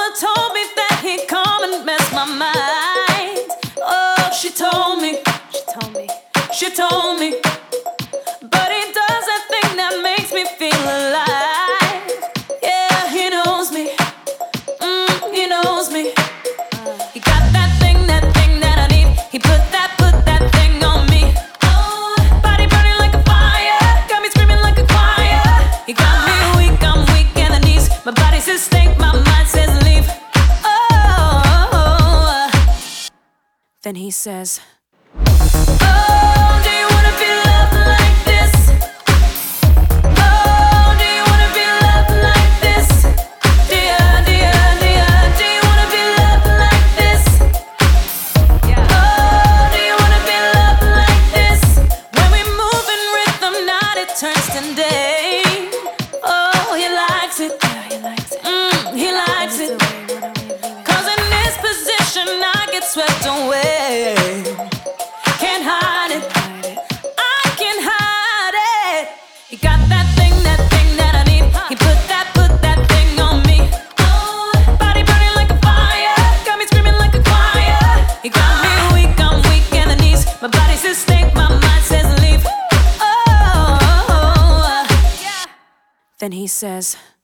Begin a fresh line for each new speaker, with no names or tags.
told me that he'd come and mess my mind. Oh, she told me. But he does that thing that makes me feel alive. Yeah, he knows me. He knows me. He got that thing that I need. He put that thing on me. Oh, body burning like a fire, got me screaming like a choir. He got me weak, I'm weak in the knees. My body says stink, my mind says leave. Oh, then he says, oh, do you wanna be loved like this? Oh, do you wanna be loved like this? Dear, dear, dear, do you wanna be loved like this? Yeah. Oh, do you wanna be loved like this? When we move in rhythm, night it turns to day. Oh, he likes it. He likes it. 'Cause in this position I get swept away. Can't hide it. I can't hide it. He got that thing that I need. He put that thing on me. Oh, body burning like a fire, got me screaming like a choir. He got me weak, I'm weak in the knees. My body says stink, my mind says leave. Oh, then he says,